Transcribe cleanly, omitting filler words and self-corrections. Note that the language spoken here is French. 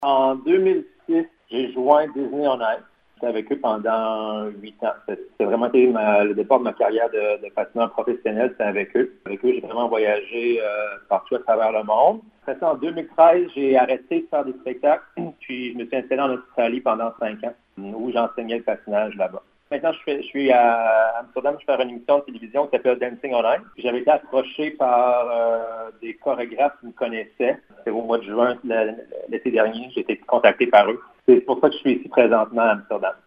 En 2006, j'ai joint Disney on Ice. J'étais avec eux pendant 8 ans. C'est vraiment été le départ de ma carrière de patineur professionnel, c'était avec eux. Avec eux, j'ai vraiment voyagé partout à travers le monde. Après ça, en 2013, j'ai arrêté de faire des spectacles, puis je me suis installé en Australie pendant 5 ans, où j'enseignais le patinage là-bas. Maintenant, je suis à Amsterdam, je fais une émission de télévision qui s'appelle Dancing on Ice. J'avais été approché par des chorégraphes qui me connaissaient. C'était au mois de juin l'été dernier, j'ai été contacté par eux. C'est pour ça que je suis ici présentement à Amsterdam.